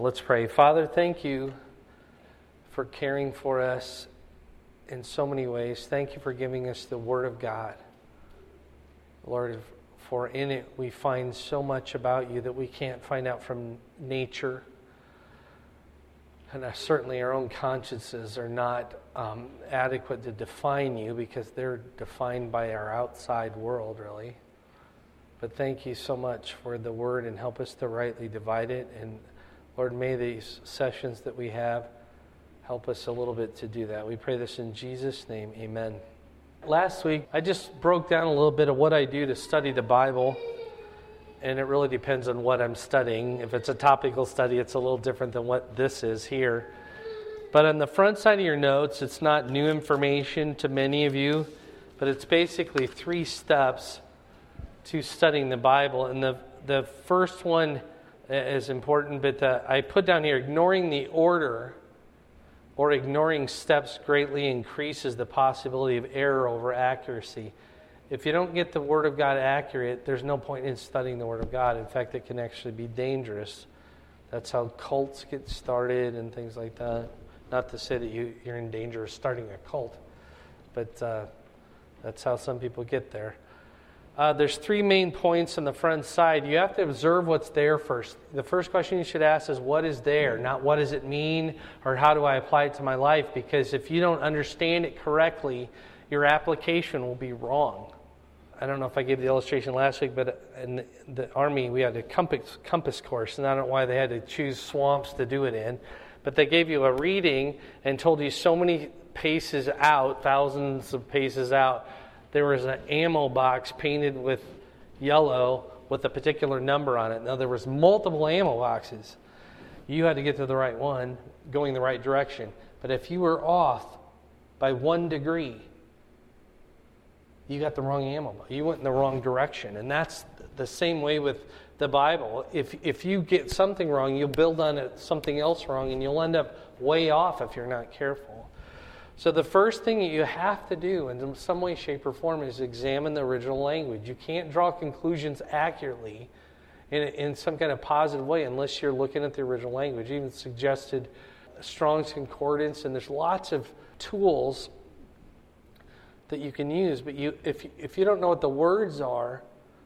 Let's pray. Father, thank you for caring for us in so many ways. Thank you for giving us the Word of God. Lord, for in it we find so much about you that we can't find out from nature. And certainly our own consciences are not adequate to define you because they're defined by our outside world, really. But thank you so much for the Word and help us to rightly divide it. And Lord, may these sessions that we have help us a little bit to do that. We pray this in Jesus' name, amen. Last week, I just broke down a little bit of what I do to study the Bible, and it really depends on what I'm studying. If it's a topical study, it's a little different than what this is here. But on the front side of your notes, it's not new information to many of you, but it's basically 3 steps to studying the Bible. And the first one is important, but I put down here, ignoring the order or ignoring steps greatly increases the possibility of error over accuracy. If you don't get the Word of God accurate, there's no point in studying the Word of God. In fact, it can actually be dangerous. That's how cults get started and things like that. Not to say that you're in danger of starting a cult, but that's how some people get there. There's 3 main points on the front side. You have to observe what's there first. The first question you should ask is, what is there? Not what does it mean or how do I apply it to my life? Because if you don't understand it correctly, your application will be wrong. I don't know if I gave the illustration last week, but in the Army we had a compass course, and I don't know why they had to choose swamps to do it in. But they gave you a reading and told you so many paces out, thousands of paces out, there was an ammo box painted with yellow with a particular number on it. Now, there was multiple ammo boxes. You had to get to the right one, going the right direction. But if you were off by 1 degree, you got the wrong ammo box. You went in the wrong direction. And that's the same way with the Bible. If you get something wrong, you'll build on it something else wrong, and you'll end up way off if you're not careful. So the first thing that you have to do in some way, shape, or form is examine the original language. You can't draw conclusions accurately in some kind of positive way unless you're looking at the original language. Even suggested Strong's Concordance, and there's lots of tools that you can use. But if you don't know what the words are,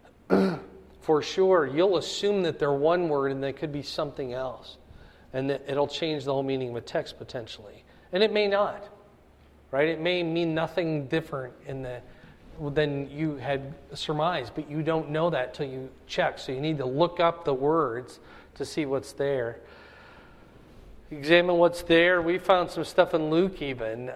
for sure, you'll assume that they're one word and they could be something else. And that it'll change the whole meaning of a text potentially. And it may not. Right? It may mean nothing different than you had surmised, but you don't know that till you check. So you need to look up the words to see what's there. Examine what's there. We found some stuff in Luke even.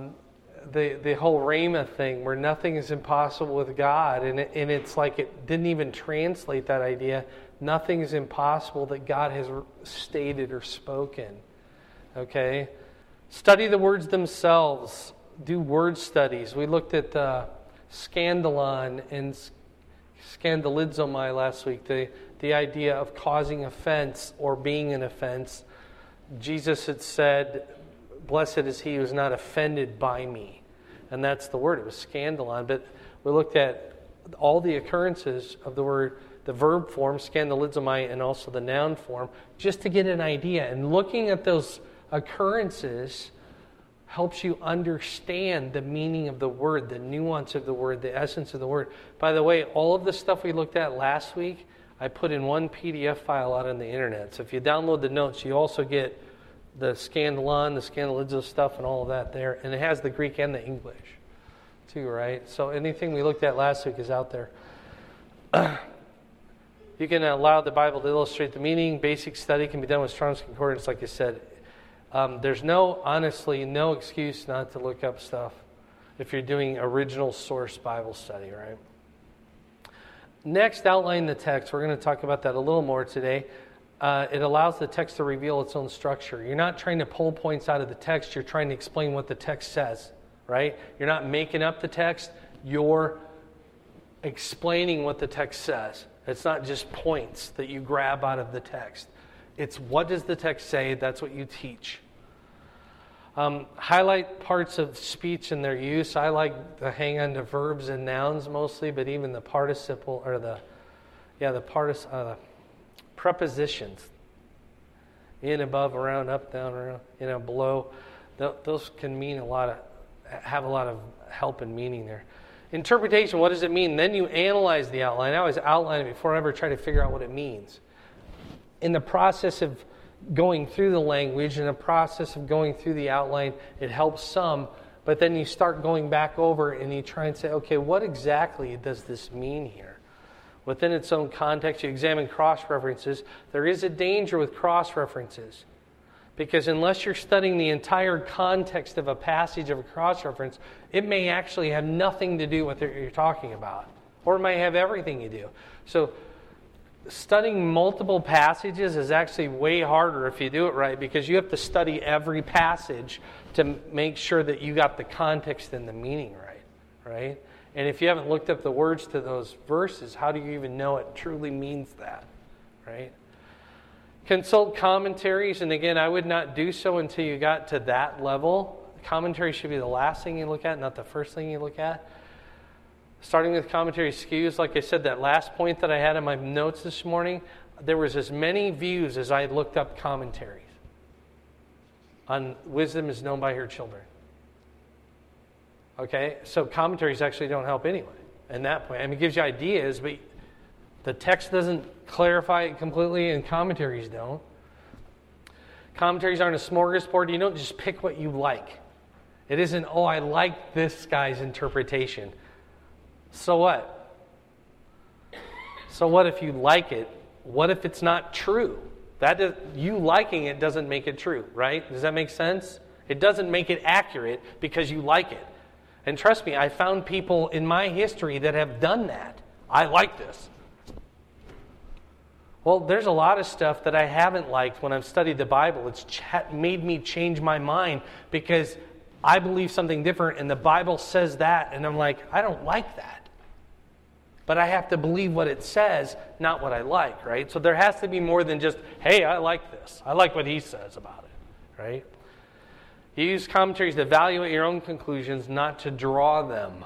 The whole Rhema thing where nothing is impossible with God. And it's like it didn't even translate that idea. Nothing is impossible that God has stated or spoken. Okay? Study the words themselves. Do word studies. We looked at scandalon and scandalizomai last week, the idea of causing offense or being an offense. Jesus had said, blessed is he who is not offended by me. And that's the word. It was scandalon. But we looked at all the occurrences of the word, the verb form, scandalizomai, and also the noun form, just to get an idea. And looking at those occurrences helps you understand the meaning of the word, the nuance of the word, the essence of the word. By the way, all of the stuff we looked at last week, I put in one PDF file out on the internet. So if you download the notes, you also get the scandalon, the scandalizo stuff, and all of that there. And it has the Greek and the English too, right? So anything we looked at last week is out there. You can allow the Bible to illustrate the meaning. Basic study can be done with Strong's Concordance, like I said. There's honestly no excuse not to look up stuff if you're doing original source Bible study, right? Next, outline the text. We're going to talk about that a little more today. It allows the text to reveal its own structure. You're not trying to pull points out of the text. You're trying to explain what the text says, right? You're not making up the text. You're explaining what the text says. It's not just points that you grab out of the text. It's what does the text say? That's what you teach. Highlight parts of speech and their use. I like to hang on to verbs and nouns mostly, but even the participle or the prepositions. In, above, around, up, down, around, below. Those can mean have a lot of help and meaning there. Interpretation, what does it mean? Then you analyze the outline. I always outline it before I ever try to figure out what it means. In the process of going through the language, in the process of going through the outline, it helps some, but then you start going back over and you try and say, okay, what exactly does this mean here? Within its own context, you examine cross-references. There is a danger with cross-references, because unless you're studying the entire context of a passage of a cross-reference, it may actually have nothing to do with what you're talking about, or it may have everything to do. So studying multiple passages is actually way harder if you do it right, because you have to study every passage to make sure that you got the context and the meaning right? And if you haven't looked up the words to those verses, how do you even know it truly means that, right? Consult commentaries, and again, I would not do so until you got to that level. Commentary should be the last thing you look at, not the first thing you look at. Starting with commentary skews, like I said, that last point that I had in my notes this morning, there was as many views as I looked up commentaries on wisdom is known by her children. Okay, so commentaries actually don't help anyway. In that point, I mean, it gives you ideas, but the text doesn't clarify it completely, and commentaries don't. Commentaries aren't a smorgasbord. You don't just pick what you like. It isn't, oh, I like this guy's interpretation. So what? So what if you like it? What if it's not true? You liking it doesn't make it true, right? Does that make sense? It doesn't make it accurate because you like it. And trust me, I found people in my history that have done that. I like this. Well, there's a lot of stuff that I haven't liked when I've studied the Bible. It's made me change my mind because I believe something different and the Bible says that, and I'm like, I don't like that. But I have to believe what it says, not what I like, right? So there has to be more than just, hey, I like this. I like what he says about it, right? You use commentaries to evaluate your own conclusions, not to draw them.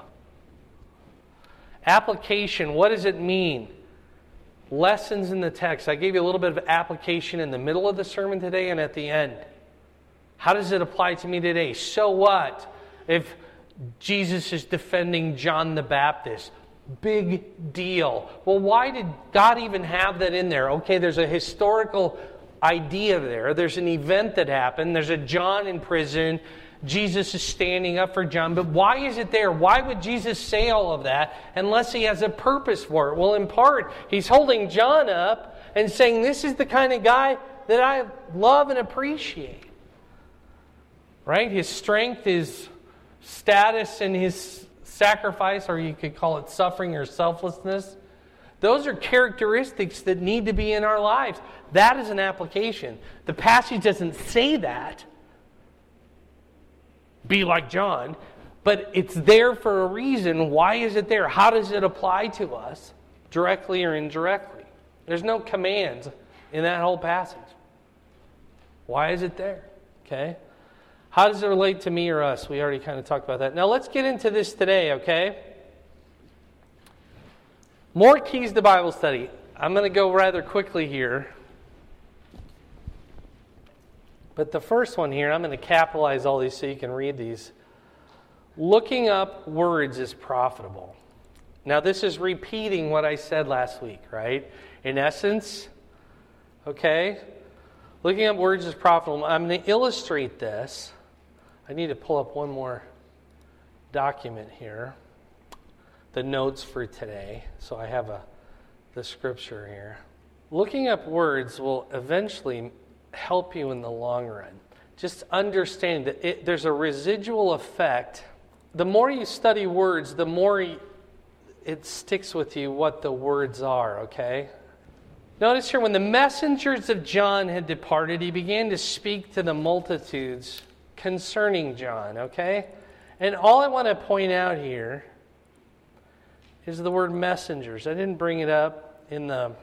Application, what does it mean? Lessons in the text. I gave you a little bit of application in the middle of the sermon today and at the end. How does it apply to me today? So what if Jesus is defending John the Baptist? Big deal. Well, why did God even have that in there? Okay, there's a historical idea there. There's an event that happened. There's a John in prison. Jesus is standing up for John. But why is it there? Why would Jesus say all of that unless he has a purpose for it? Well, in part, he's holding John up and saying, this is the kind of guy that I love and appreciate. Right? His strength, his status, and his sacrifice, or you could call it suffering or selflessness. Those are characteristics that need to be in our lives. That is an application. The passage doesn't say that. Be like John. But it's there for a reason. Why is it there? How does it apply to us? Directly or indirectly? There's no commands in that whole passage. Why is it there? Okay? How does it relate to me or us? We already kind of talked about that. Now let's get into this today, okay? More keys to Bible study. I'm going to go rather quickly here. But the first one here, I'm going to capitalize all these so you can read these. Looking up words is profitable. Now this is repeating what I said last week, right? In essence, okay, looking up words is profitable. I'm going to illustrate this. I need to pull up one more document here. The notes for today. So I have the scripture here. Looking up words will eventually help you in the long run. Just understand that there's a residual effect. The more you study words, the more it sticks with you what the words are, okay? Notice here, when the messengers of John had departed, he began to speak to the multitudes concerning John, okay? And all I want to point out here is the word messengers. I didn't bring it up in the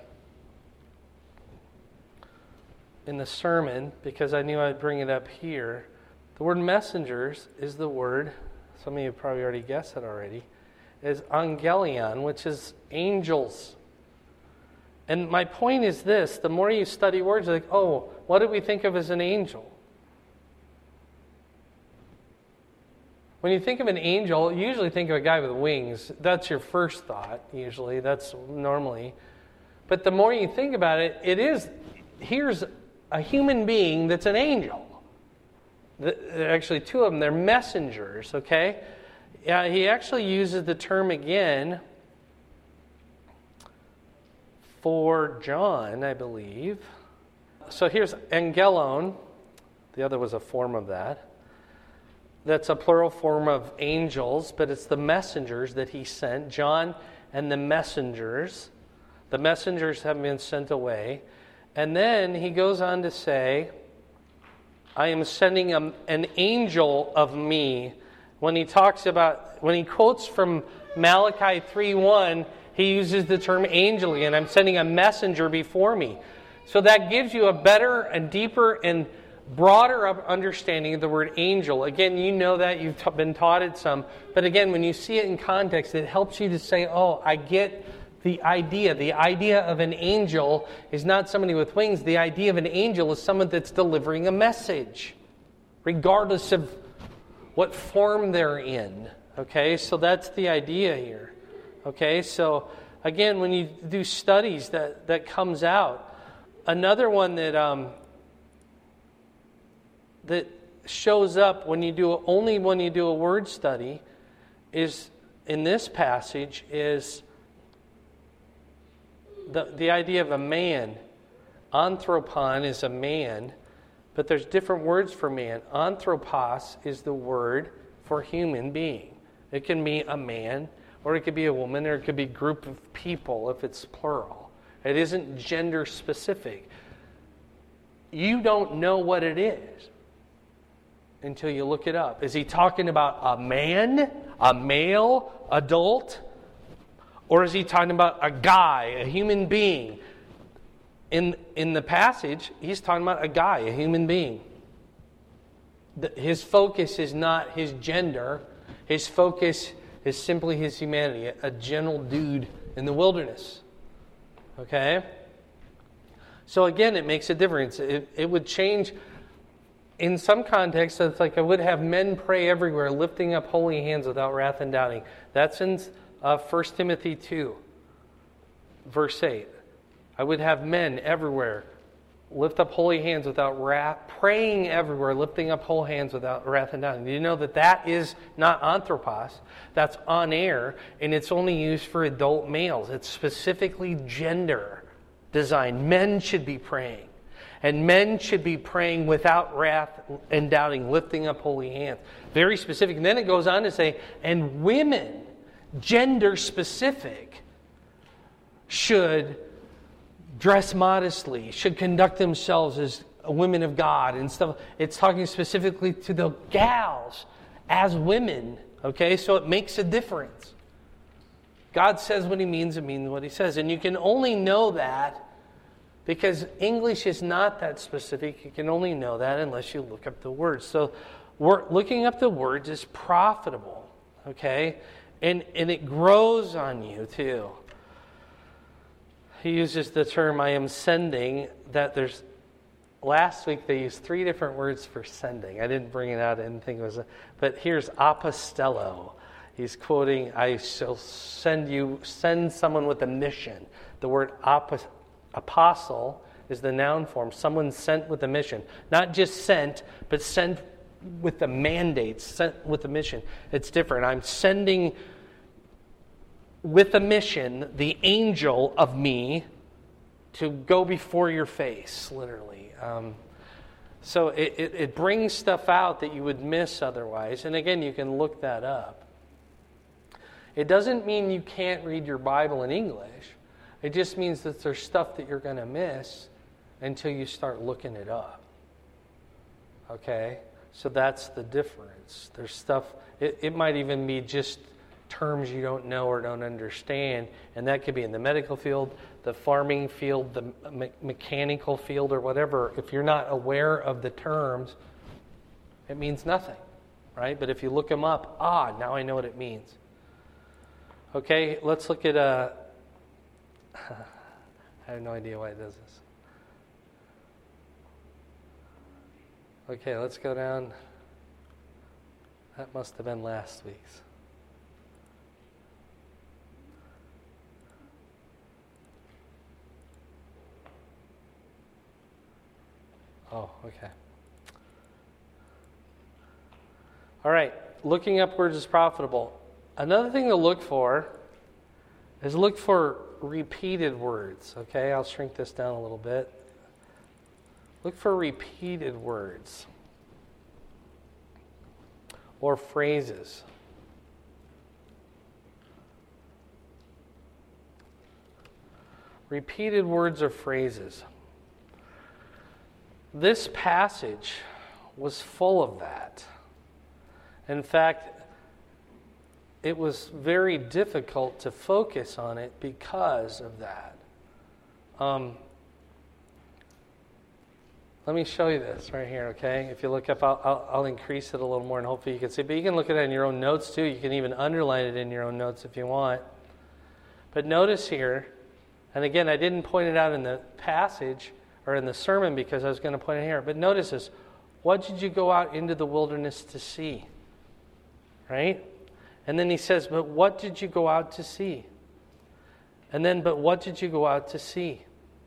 sermon because I knew I'd bring it up here. The word messengers is the word, some of you probably already guessed it already, is angelion, which is angels. And my point is this: the more you study words, you're like, oh, what do we think of as an angel? When you think of an angel, you usually think of a guy with wings. That's your first thought, usually. That's normally. But the more you think about it, here's a human being that's an angel. Actually, two of them, they're messengers, okay? Yeah, he actually uses the term again for John, I believe. So here's angelon. The other was a form of that. That's a plural form of angels, but it's the messengers that he sent. John and the messengers. The messengers have been sent away. And then he goes on to say, I am sending an angel of me. When he quotes from Malachi 3:1, he uses the term angel again. I'm sending a messenger before me. So that gives you a better and deeper and broader understanding of the word angel. Again, you know that. You've been taught it some. But again, when you see it in context, it helps you to say, oh, I get the idea. The idea of an angel is not somebody with wings. The idea of an angel is someone that's delivering a message, regardless of what form they're in. Okay, so that's the idea here. Okay, so again, when you do studies, that comes out. Another one that shows up when you do a word study is in this passage is the idea of a man. Anthropon is a man, but there's different words for man. Anthropos is the word for human being. It can be a man, or it could be a woman, or it could be a group of people if it's plural. It isn't gender specific. You don't know what it is until you look it up. Is he talking about a man, a male, adult? Or is he talking about a guy, a human being? In the passage, he's talking about a guy, a human being. His focus is not his gender. His focus is simply his humanity, a gentle dude in the wilderness. Okay? So again, it makes a difference. It would change. In some contexts, it's like I would have men pray everywhere, lifting up holy hands without wrath and doubting. That's in 1 Timothy 2, verse 8. I would have men everywhere lift up holy hands without wrath, praying everywhere, lifting up holy hands without wrath and doubting. Do you know that is not anthropos? That's on air, and it's only used for adult males. It's specifically gender designed. Men should be praying. And men should be praying without wrath and doubting, lifting up holy hands. Very specific. And then it goes on to say, and women, gender specific, should dress modestly, should conduct themselves as women of God and stuff. It's talking specifically to the gals as women. Okay, so it makes a difference. God says what he means and means what he says. And you can only know that because English is not that specific. You can only know that unless you look up the words. So looking up the words is profitable. Okay? And it grows on you too. He uses the term I am sending, that there's, last week they used 3 different words for sending. I didn't bring it out, I didn't think it was, but here's apostello. He's quoting, I shall send someone with a mission. The word apostle is the noun form, someone sent with a mission. Not just sent, but sent with a mandate, sent with a mission. It's different. I'm sending with a mission, the angel of me, to go before your face, literally. So it brings stuff out that you would miss otherwise. And again, you can look that up. It doesn't mean you can't read your Bible in English. It just means that there's stuff that you're going to miss until you start looking it up. Okay? So that's the difference. There's stuff, it might even be just terms you don't know or don't understand, and that could be in the medical field, the farming field, the mechanical field, or whatever. If you're not aware of the terms, it means nothing, right? But if you look them up, now I know what it means. Okay, let's look at I I have no idea why it does this. Okay, let's go down. That must have been last week's. Oh, okay. All right, looking upwards is profitable. Another thing to look for is look for repeated words. Okay, I'll shrink this down a little bit. Look for repeated words or phrases. Repeated words or phrases. This passage was full of that. In fact, it was very difficult to focus on it because of that. Let me show you this right here, okay? If you look up, I'll increase it a little more and hopefully you can see. But you can look at it in your own notes too. You can even underline it in your own notes if you want. But notice here, and again, I didn't point it out in the passage or in the sermon because I was going to point it here. But notice this. What did you go out into the wilderness to see? Right? And then he says, but what did you go out to see? And then, but what did you go out to see?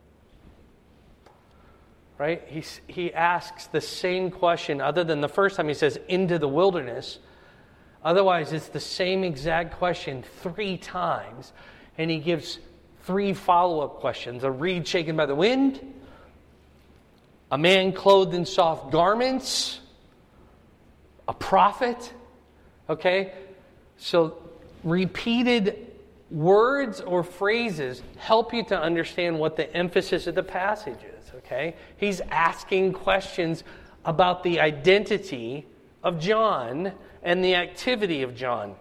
Right? He asks the same question, other than the first time he says, into the wilderness. Otherwise, it's the same exact question 3 times. And he gives 3 follow-up questions. A reed shaken by the wind. A man clothed in soft garments. A prophet. Okay? So, repeated words or phrases help you to understand what the emphasis of the passage is. Okay? He's asking questions about the identity of John and the activity of John.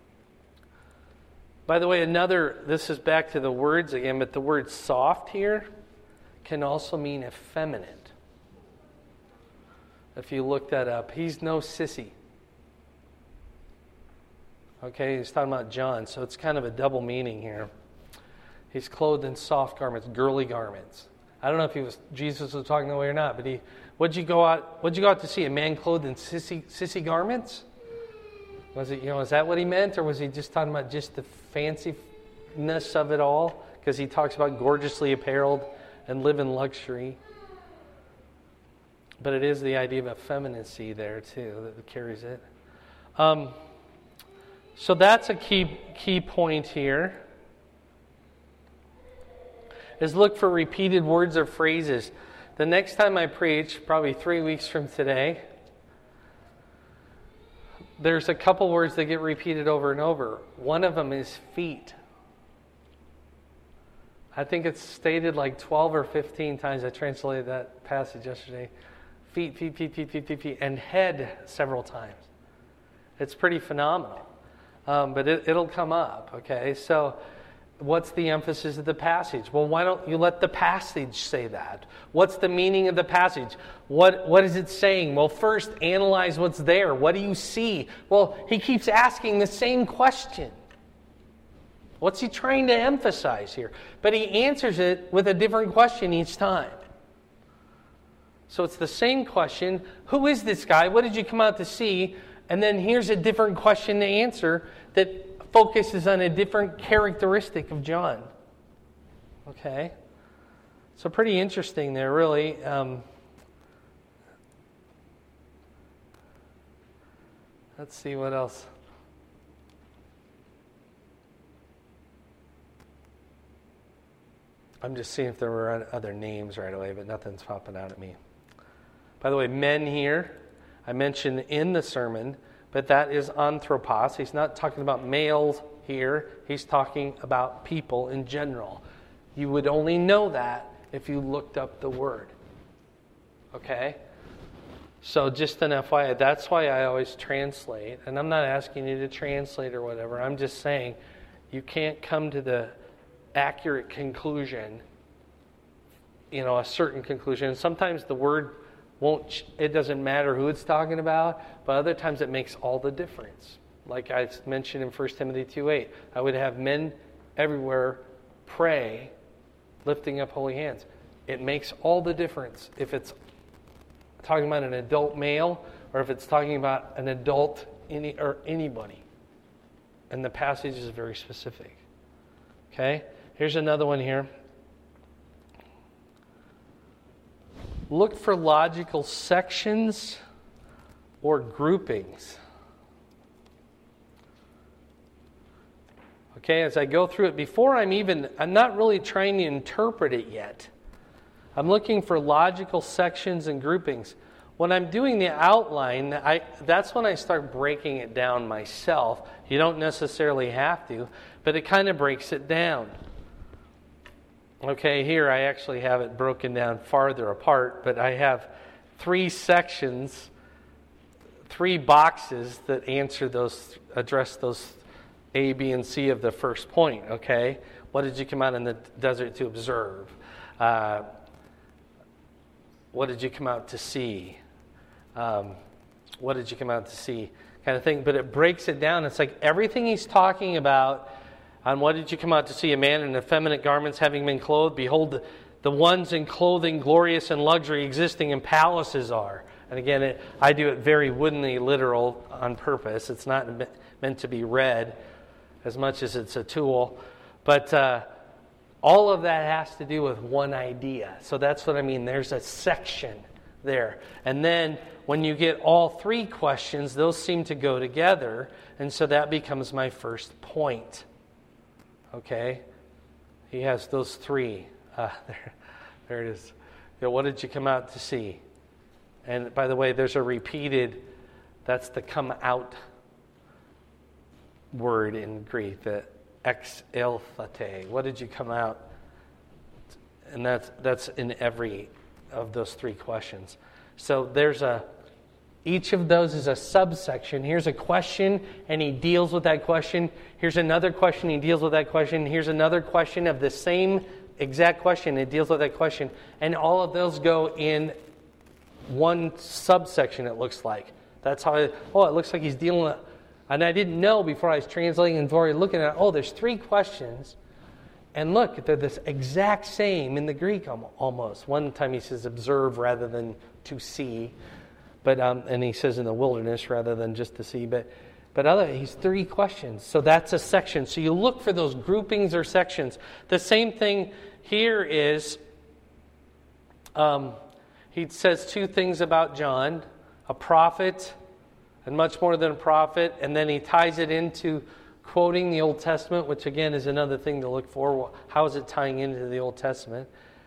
By the way, this is back to the words again, but the word soft here can also mean effeminate. If you look that up, he's no sissy. Okay, he's talking about John, so it's kind of a double meaning here. He's clothed in soft garments, girly garments. I don't know if Jesus was talking that way or not, but what'd you go out to see? A man clothed in sissy garments? Was it, is that what he meant, or was he just talking about just the fanciness of it all? Because he talks about gorgeously apparelled and live in luxury. But it is the idea of effeminacy there too that carries it. So that's a key point here. Is look for repeated words or phrases. The next time I preach, probably 3 weeks from today, there's a couple words that get repeated over and over. One of them is feet. I think it's stated like 12 or 15 times. I translated that passage yesterday. Feet, feet, feet, feet, feet, feet, feet, and head several times. It's pretty phenomenal. But it'll come up, okay? So what's the emphasis of the passage? Well, why don't you let the passage say that? What's the meaning of the passage? What is it saying? Well, first, analyze what's there. What do you see? Well, he keeps asking the same question. What's he trying to emphasize here? But he answers it with a different question each time. So it's the same question. Who is this guy? What did you come out to see? And then here's a different question to answer that focuses on a different characteristic of John. Okay? So pretty interesting there, really. Let's see what else. I'm just seeing if there were other names right away, but nothing's popping out at me. By the way, men here, I mentioned in the sermon, but that is anthropos. He's not talking about males here. He's talking about people in general. You would only know that if you looked up the word. Okay? So just an FYI, that's why I always translate. And I'm not asking you to translate or whatever. I'm just saying you can't come to the accurate conclusion, a certain conclusion. And sometimes the word it doesn't matter who it's talking about, but other times it makes all the difference. Like I mentioned in 1 Timothy 2:8, I would have men everywhere pray lifting up holy hands. It makes all the difference if it's talking about an adult male or if it's talking about an adult or anybody. And the passage is very specific. Okay? Here's another one here. Look for logical sections or groupings. Okay, as I go through it, I'm not really trying to interpret it yet. I'm looking for logical sections and groupings. When I'm doing the outline, that's when I start breaking it down myself. You don't necessarily have to, but it kind of breaks it down. Okay, here I actually have it broken down farther apart, but I have 3 sections, 3 boxes that address those A, B, and C of the first point, okay? What did you come out in the desert to observe? What did you come out to see? What did you come out to see? Kind of thing. But it breaks it down. It's like everything he's talking about on what did you come out to see? A man in effeminate garments having been clothed? Behold, the ones in clothing glorious in luxury existing in palaces are. And again, I do it very woodenly literal on purpose. It's not meant to be read as much as it's a tool. But all of that has to do with one idea. So that's what I mean. There's a section there. And then when you get all 3 questions, those seem to go together. And so that becomes my first point. Okay? He has those 3. There it is. What did you come out to see? And by the way, there's a repeated, that's the come out word in Greek, the exelthate. What did you come out? And that's in every of those 3 questions. So each of those is a subsection. Here's a question, and he deals with that question. Here's another question, he deals with that question. Here's another question of the same exact question, it deals with that question. And all of those go in one subsection, it looks like. That's how it looks like he's dealing with. And I didn't know before I was translating and before looking at it, there's 3 questions. And look, they're the exact same in the Greek almost. One time he says observe rather than to see. But and he says in the wilderness rather than just to see. But he's 3 questions. So that's a section. So you look for those groupings or sections. The same thing here is, he says 2 things about John. A prophet and much more than a prophet. And then he ties it into quoting the Old Testament, which again is another thing to look for. How is it tying into the Old Testament?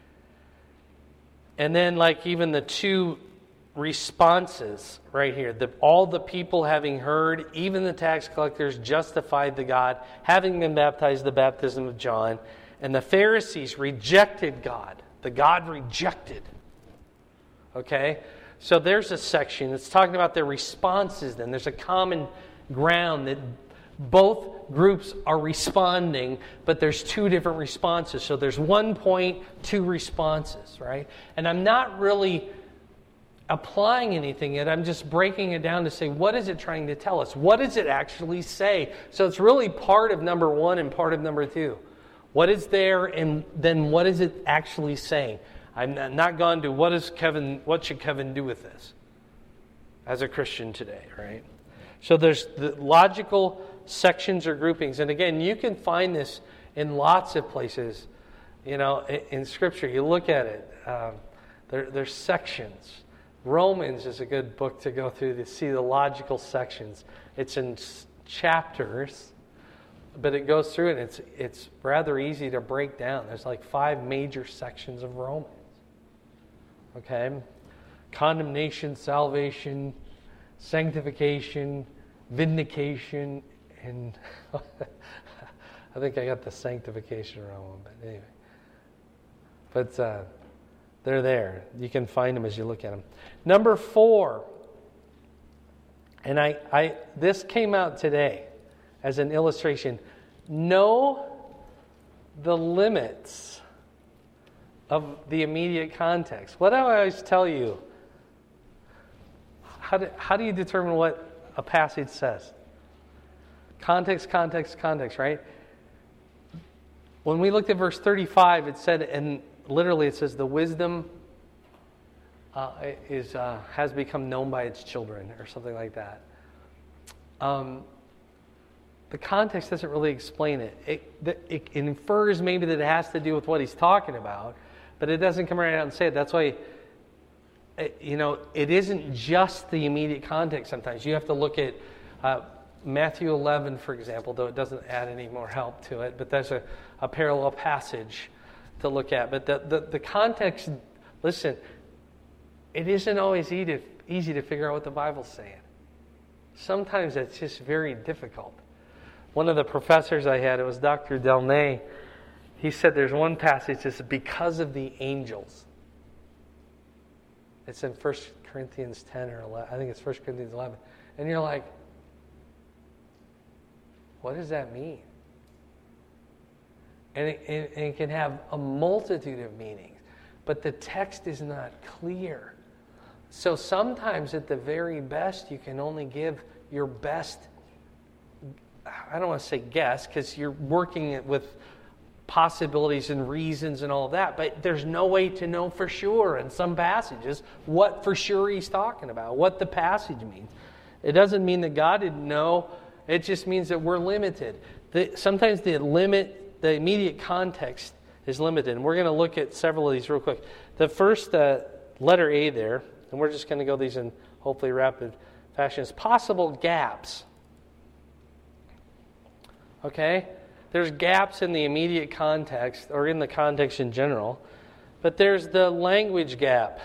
And then like even the 2 responses right here. All the people having heard, even the tax collectors, justified the God, having been baptized the baptism of John. And the Pharisees rejected God. The God rejected. Okay? So there's a section. It's talking about their responses then. There's a common ground that both groups are responding, but there's 2 different responses. So there's 1 point, 2 responses, right? And I'm not really applying anything yet. I'm just breaking it down to say, what is it trying to tell us? What does it actually say? So it's really part of number 1 and part of number 2. What is there, and then what is it actually saying? I'm not gone to what should Kevin do with this as a Christian today, right? So there's the logical sections or groupings. And again, you can find this in lots of places. In Scripture, you look at it. There's sections. Romans is a good book to go through to see the logical sections. It's in chapters, but it goes through it. And it's rather easy to break down. There's like 5 major sections of Romans. Okay? Condemnation, salvation, sanctification, vindication, and I think I got the sanctification wrong, but anyway. But they're there. You can find them as you look at them. Number 4, and this came out today as an illustration. Know the limits of the immediate context. What do I always tell you? How do you determine what a passage says? Context, context, context, right? when we looked at verse 35, it said, and literally it says, the wisdom has become known by its children, or something like that. The context doesn't really explain it. It infers maybe that it has to do with what he's talking about, but it doesn't come right out and say it. That's why, it isn't just the immediate context sometimes. You have to look at Matthew 11, for example, though it doesn't add any more help to it, but there's a parallel passage to look at. But the context, listen, it isn't always easy to figure out what the Bible's saying. Sometimes it's just very difficult. One of the professors I had, it was Dr. Delnay, he said there's one passage that says, because of the angels. It's in 1 Corinthians 10 or 11. I think it's 1 Corinthians 11. And you're like, what does that mean? And it can have a multitude of meanings. But the text is not clear. So sometimes at the very best, you can only give your best, I don't want to say guess, because you're working with possibilities and reasons and all that, but there's no way to know for sure in some passages what for sure he's talking about, what the passage means. It doesn't mean that God didn't know. It just means that we're limited. Sometimes the immediate context is limited. And we're going to look at several of these real quick. The first letter A there, and we're just going to go these in hopefully rapid fashion, is possible gaps. Okay? There's gaps in the immediate context, or in the context in general, but there's the language gap.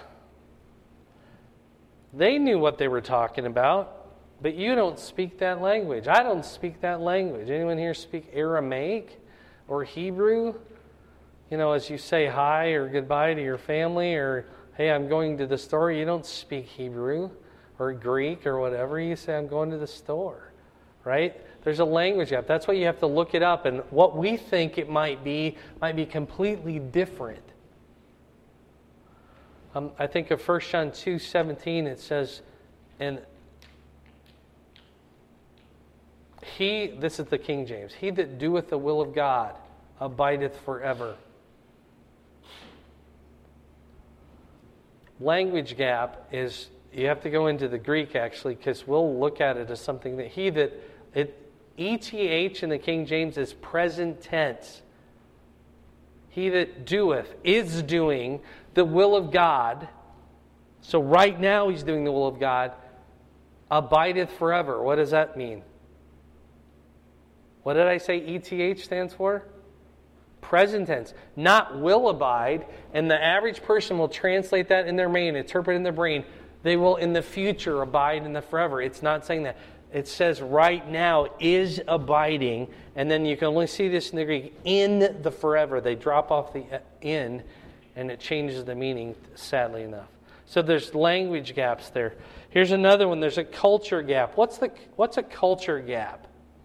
They knew what they were talking about, but you don't speak that language. I don't speak that language. Anyone here speak Aramaic or Hebrew? As you say hi or goodbye to your family, or hey, I'm going to the store, you don't speak Hebrew or Greek or whatever. You say, I'm going to the store, right? There's a language gap. That's why you have to look it up. And what we think it might be completely different. I think of 1 John 2:17, it says, and this is the King James, he that doeth the will of God abideth forever. Language gap is, you have to go into the Greek actually, because we'll look at it as something that ETH in the King James is present tense. He that doeth is doing the will of God. So right now he's doing the will of God. Abideth forever. What does that mean? What did I say ETH stands for? Present tense. Not will abide. And the average person will translate that in their brain, interpret in their brain. They will in the future abide in the forever. It's not saying that. It says right now is abiding, and then you can only see this in the Greek, in the forever. They drop off the in, and it changes the meaning, sadly enough. So there's language gaps there. Here's another one. There's a culture gap. What's a culture gap?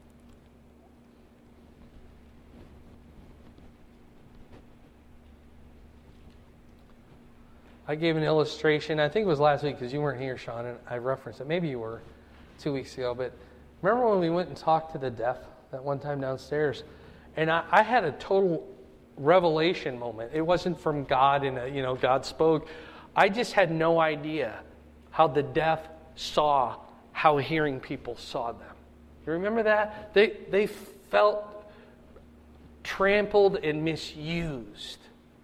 I gave an illustration, I think it was last week because you weren't here, Sean, and I referenced it. Maybe you were 2 weeks ago, but remember when we went and talked to the deaf that one time downstairs? And I had a total revelation moment. It wasn't from God and God spoke. I just had no idea how the deaf saw how hearing people saw them. You remember that? They felt trampled and misused.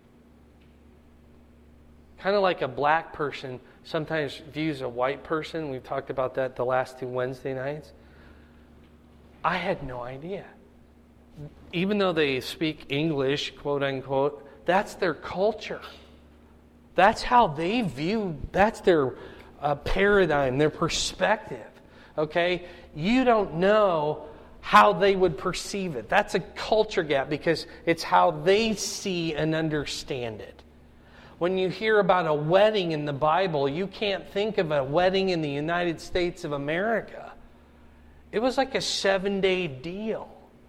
Kind of like a black person sometimes views a white person. We've talked about that the last 2 Wednesday nights. I had no idea. Even though they speak English, quote unquote, that's their culture. That's how they view, that's their paradigm, their perspective. Okay? You don't know how they would perceive it. That's a culture gap because it's how they see and understand it. When you hear about a wedding in the Bible, you can't think of a wedding in the United States of America. It was like a 7-day deal.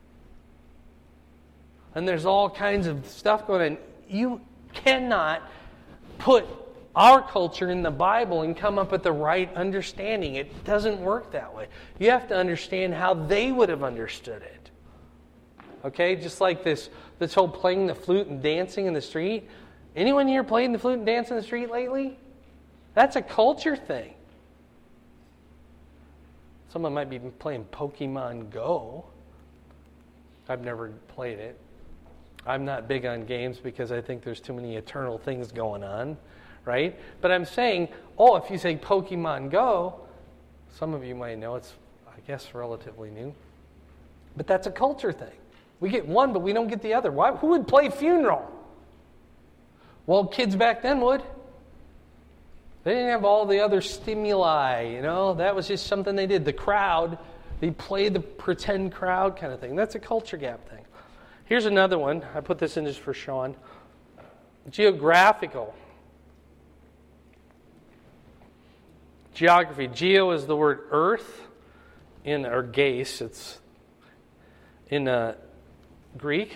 And there's all kinds of stuff going on. You cannot put our culture in the Bible and come up with the right understanding. It doesn't work that way. You have to understand how they would have understood it. okay? Just like this whole playing the flute and dancing in the street. Anyone here playing the flute and dancing in the street lately? That's a culture thing. Someone might be playing Pokemon Go. I've never played it. I'm not big on games because I think there's too many eternal things going on, right? But I'm saying, if you say Pokemon Go, some of you might know it's, I guess, relatively new. But that's a culture thing. We get one, but we don't get the other. Why? Who would play Funeral? Well, kids back then would. They didn't have all the other stimuli, That was just something they did. The crowd, they played the pretend crowd kind of thing. That's a culture gap thing. Here's another one. I put this in just for Sean. Geographical. Geography. Geo is the word earth or geis. It's in Greek.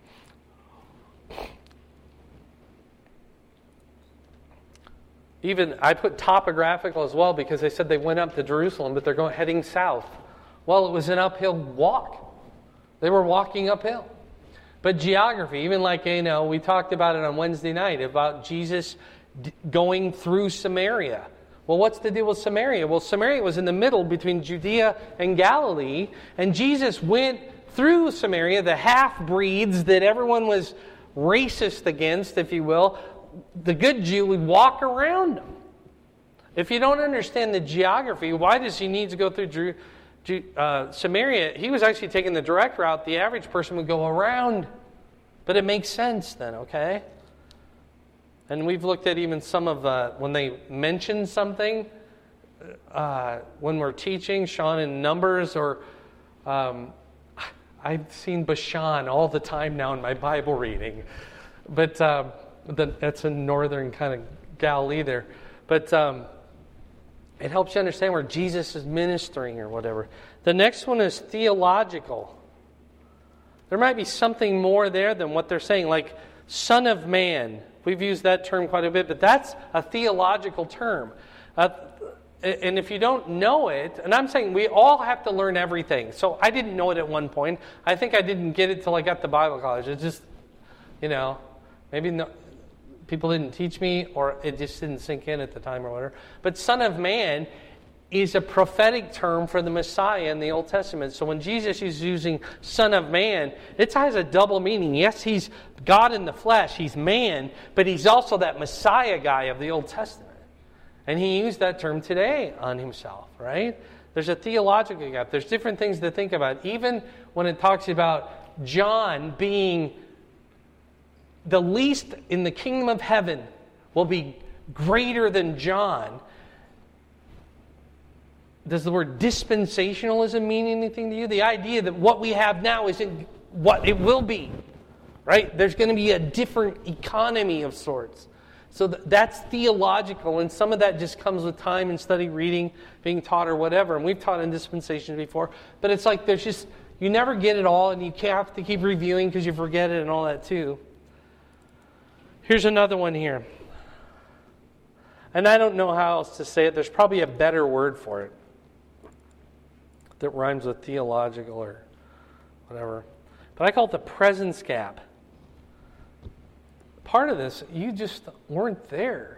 Even I put topographical as well because they said they went up to Jerusalem, but they're heading south. Well, it was an uphill walk. They were walking uphill. But geography, even like, we talked about it on Wednesday night, about Jesus going through Samaria. Well, what's the deal with Samaria? Well, Samaria was in the middle between Judea and Galilee, and Jesus went through Samaria, the half-breeds that everyone was racist against, if you will. The good Jew would walk around them. If you don't understand the geography, why does he need to go through Samaria? He was actually taking the direct route. The average person would go around. But it makes sense then, okay? And we've looked at even some of when they mention something, when we're teaching, Sean, in Numbers, or I've seen Bashan all the time now in my Bible reading. But that's in northern kind of Galilee there. But it helps you understand where Jesus is ministering or whatever. The next one is theological. There might be something more there than what they're saying, like Son of Man. We've used that term quite a bit, but that's a theological term. And if you don't know it, and I'm saying we all have to learn everything. So I didn't know it at one point. I think I didn't get it till I got to Bible college. It just, maybe people didn't teach me, or it just didn't sink in at the time or whatever. But Son of Man is a prophetic term for the Messiah in the Old Testament. So when Jesus is using Son of Man, it has a double meaning. Yes, he's God in the flesh, he's man, but he's also that Messiah guy of the Old Testament. And he used that term today on himself, right? There's a theological gap. There's different things to think about. Even when it talks about John being the least in the kingdom of heaven will be greater than John. Does the word dispensationalism mean anything to you? The idea that what we have now isn't what it will be, right? There's going to be a different economy of sorts. So that's theological, and some of that just comes with time and study, reading, being taught, or whatever. And we've taught in dispensations before. But it's like there's just, you never get it all, and you have to keep reviewing because you forget it and all that too. Here's another one here. And I don't know how else to say it. There's probably a better word for it that rhymes with theological or whatever. But I call it the presence gap. Part of this, you just weren't there.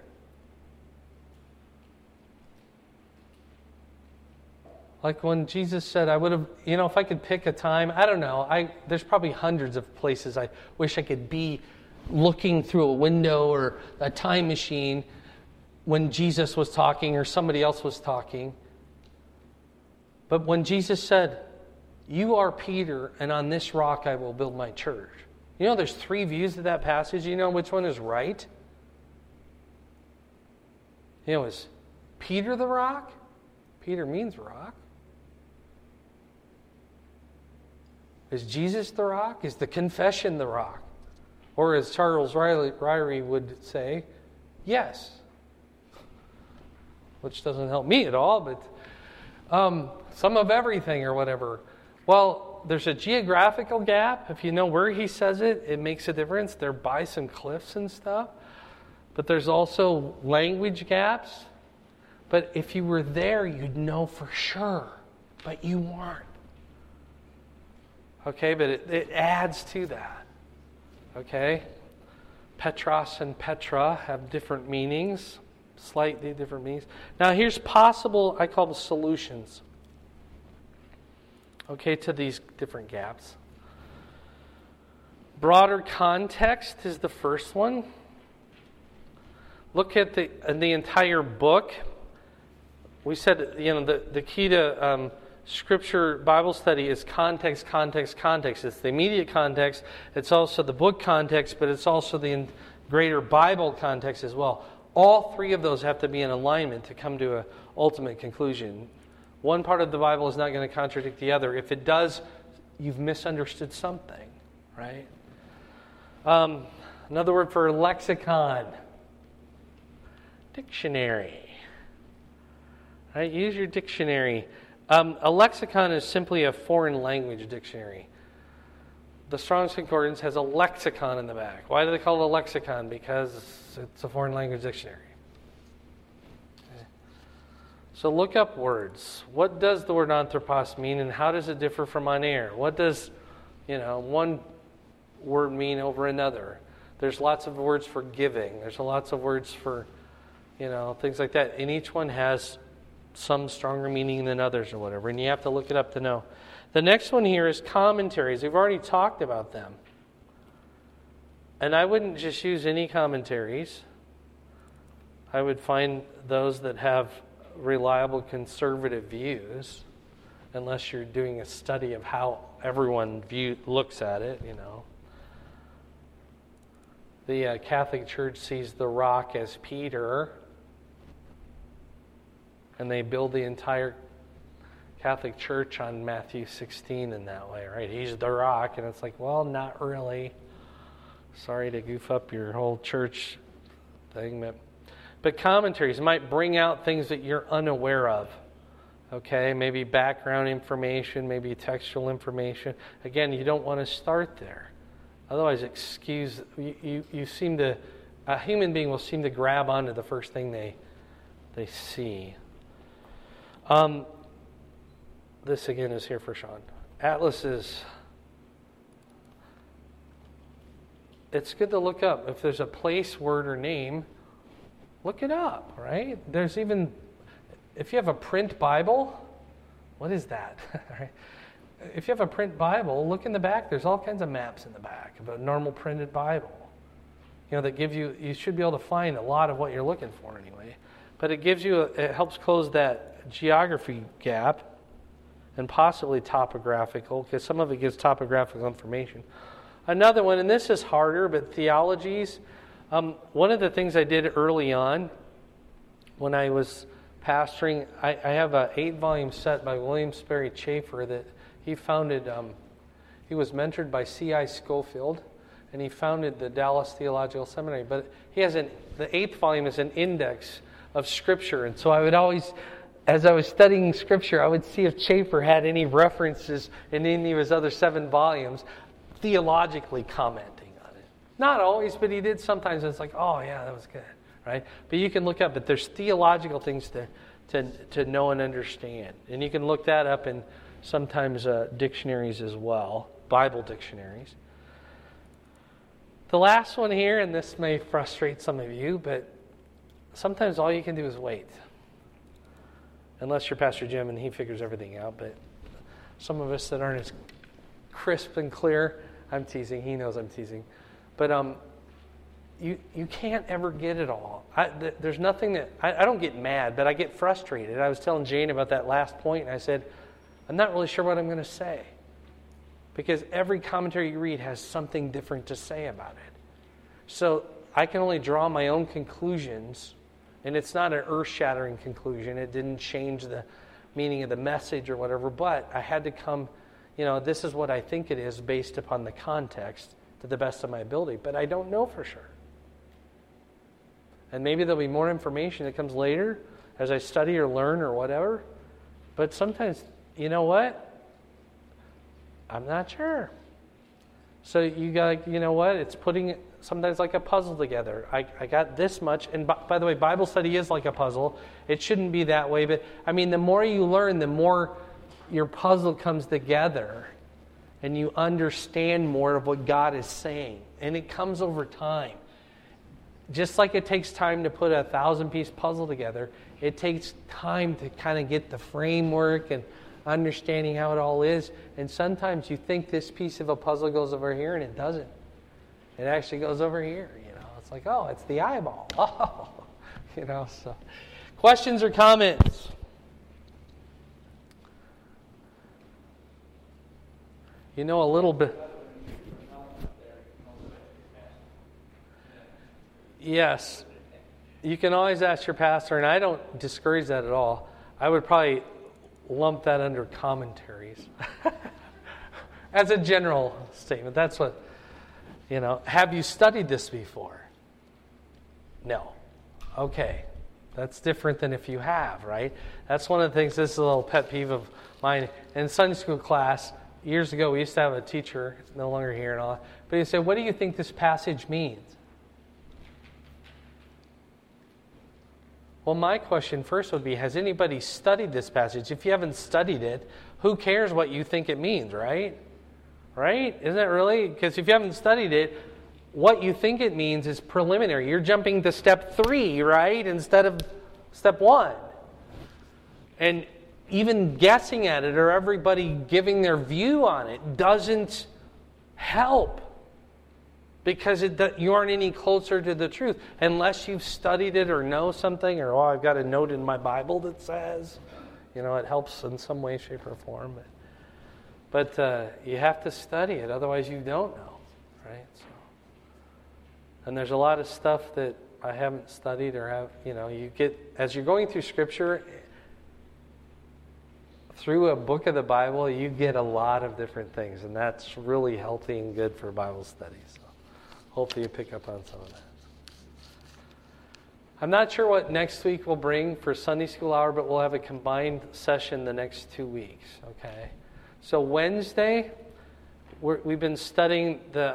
Like when Jesus said, I would have, if I could pick a time, I don't know. There's probably hundreds of places I wish I could be looking through a window or a time machine when Jesus was talking or somebody else was talking. But when Jesus said, you are Peter, and on this rock I will build my church. There's 3 views of that passage. You know which one is right? Is Peter the rock? Peter means rock. Is Jesus the rock? Is the confession the rock? Or as Charles Ryrie would say, yes. Which doesn't help me at all, but some of everything or whatever. Well, there's a geographical gap. If you know where he says it, it makes a difference. They're by some cliffs and stuff. But there's also language gaps. But if you were there, you'd know for sure. But you weren't. Okay, but it adds to that. Okay? Petros and Petra have different meanings, slightly different meanings. Now here's possible, I call them solutions. Okay, to these different gaps. Broader context is the first one. Look at the entire book. We said, the key to Scripture Bible study is context, context, context. It's the immediate context. It's also the book context, but it's also the greater Bible context as well. All three of those have to be in alignment to come to an ultimate conclusion. One part of the Bible is not going to contradict the other. If it does, you've misunderstood something, right? Another word for lexicon. Dictionary. Right? Use your dictionary. A lexicon is simply a foreign language dictionary. The Strong's Concordance has a lexicon in the back. Why do they call it a lexicon? Because it's a foreign language dictionary. Okay. So look up words. What does the word anthropos mean, and how does it differ from aner? What does, one word mean over another? There's lots of words for giving. There's lots of words for, things like that. And each one has some stronger meaning than others or whatever. And you have to look it up to know. The next one here is commentaries. We've already talked about them. And I wouldn't just use any commentaries. I would find those that have reliable conservative views, unless you're doing a study of how everyone looks at it, The Catholic Church sees the rock as Peter, and they build the entire Catholic Church on Matthew 16 in that way, right? He's the rock, and it's like, well, not really. Sorry to goof up your whole church thing, but commentaries might bring out things that you're unaware of. Okay, maybe background information, maybe textual information. Again, you don't want to start there. Otherwise, you seem to, a human being will seem to grab onto the first thing they see. This again is here for Sean. Atlases. It's good to look up. If there's a place, word, or name, look it up, right? There's even, if you have a print Bible, what is that? If you have a print Bible, look in the back. There's all kinds of maps in the back of a normal printed Bible. That give you should be able to find a lot of what you're looking for anyway. But it helps close that geography gap and possibly topographical, because some of it gives topographical information. Another one, and this is harder, but theologies. One of the things I did early on when I was pastoring, I have an 8-volume set by William Sperry Chafer that he founded. He was mentored by C.I. Scofield, and he founded the Dallas Theological Seminary. But he has the 8th volume is an index of Scripture, and so I would always, as I was studying Scripture, I would see if Chafer had any references in any of his other 7 volumes, theologically commenting on it. Not always, but he did sometimes. It's like, oh yeah, that was good, right? But you can look up, but there's theological things to know and understand. And you can look that up in sometimes dictionaries as well, Bible dictionaries. The last one here, and this may frustrate some of you, but sometimes all you can do is wait. Unless you're Pastor Jim and he figures everything out. But some of us that aren't as crisp and clear, I'm teasing. He knows I'm teasing. But you can't ever get it all. There's nothing that... I don't get mad, but I get frustrated. I was telling Jane about that last point, and I said, I'm not really sure what I'm going to say. Because every commentary you read has something different to say about it. So I can only draw my own conclusions. And it's not an earth-shattering conclusion. It didn't change the meaning of the message or whatever. But I had to come, this is what I think it is based upon the context to the best of my ability. But I don't know for sure. And maybe there'll be more information that comes later as I study or learn or whatever. But sometimes, you know what? I'm not sure. So you got, it's putting it sometimes like a puzzle together. I got this much. And by the way, Bible study is like a puzzle. It shouldn't be that way. But, the more you learn, the more your puzzle comes together. and you understand more of what God is saying. And it comes over time. Just like it takes time to put a 1,000-piece puzzle together, it takes time to kind of get the framework and understanding how it all is. And sometimes you think this piece of a puzzle goes over here, and it doesn't. It actually goes over here. It's like, oh, it's the eyeball. Oh, so. Questions or comments? A little bit. Yes. You can always ask your pastor, and I don't discourage that at all. I would probably lump that under commentaries. As a general statement. That's what, have you studied this before? No. Okay. That's different than if you have, right? That's one of the things, this is a little pet peeve of mine. In Sunday school class, years ago, we used to have a teacher, no longer here and all, but he said, what do you think this passage means? Well, my question first would be, has anybody studied this passage? If you haven't studied it, who cares what you think it means, right? Right? Isn't it really? Because if you haven't studied it, what you think it means is preliminary. You're jumping to step 3, right? Instead of step 1. And even guessing at it or everybody giving their view on it doesn't help. Because you aren't any closer to the truth. Unless you've studied it or know something, or, I've got a note in my Bible that says, it helps in some way, shape, or form. But you have to study it, otherwise you don't know, right? And there's a lot of stuff that I haven't studied or have, you get, as you're going through Scripture, through a book of the Bible, you get a lot of different things, and that's really healthy and good for Bible studies. Hopefully you pick up on some of that. I'm not sure what next week will bring for Sunday School Hour, but we'll have a combined session the next 2 weeks, okay? So Wednesday, we've been studying the,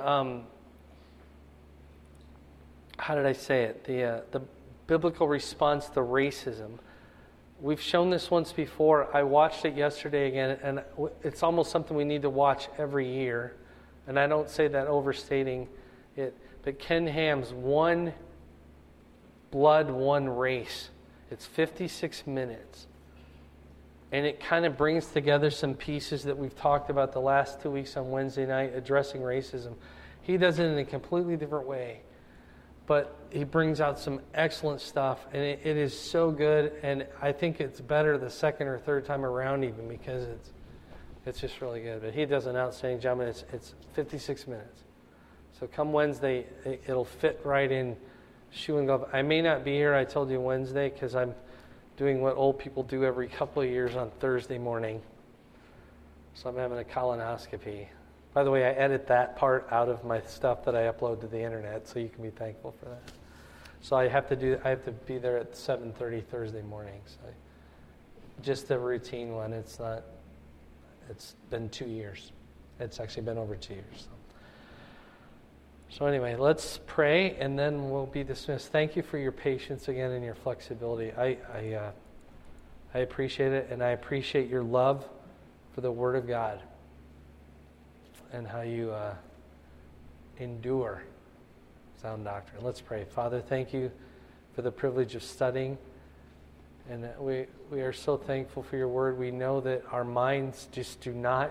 how did I say it? The biblical response to racism. We've shown this once before. I watched it yesterday again, and it's almost something we need to watch every year. And I don't say that overstating it, but Ken Ham's One Blood, One Race. It's 56 minutes. And it kind of brings together some pieces that we've talked about the last 2 weeks on Wednesday night, addressing racism. He does it in a completely different way. But he brings out some excellent stuff, and it is so good, and I think it's better the second or third time around even because it's just really good. But he does an outstanding job, and it's 56 minutes. So come Wednesday, it'll fit right in shoe and glove. I may not be here, I told you Wednesday, because I'm doing what old people do every couple of years on Thursday morning. So I'm having a colonoscopy. By the way, I edit that part out of my stuff that I upload to the internet, so you can be thankful for that. So I have to be there at 7:30 Thursday morning. So just a routine one. It's been 2 years. It's actually been over 2 years. So anyway, let's pray, and then we'll be dismissed. Thank you for your patience again and your flexibility. I appreciate it, and I appreciate your love for the Word of God and how you endure sound doctrine. Let's pray. Father, thank you for the privilege of studying, and we are so thankful for your Word. We know that our minds just do not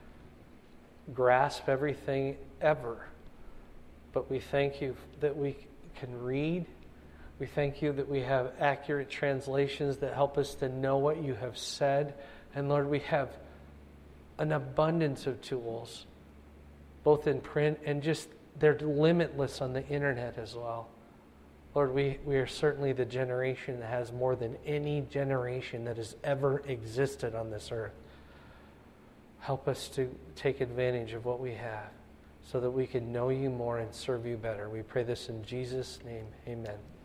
grasp everything ever. But we thank you that we can read. We thank you that we have accurate translations that help us to know what you have said. And Lord, we have an abundance of tools, both in print and just they're limitless on the internet as well. Lord, we are certainly the generation that has more than any generation that has ever existed on this earth. Help us to take advantage of what we have, so that we can know you more and serve you better. We pray this in Jesus' name. Amen.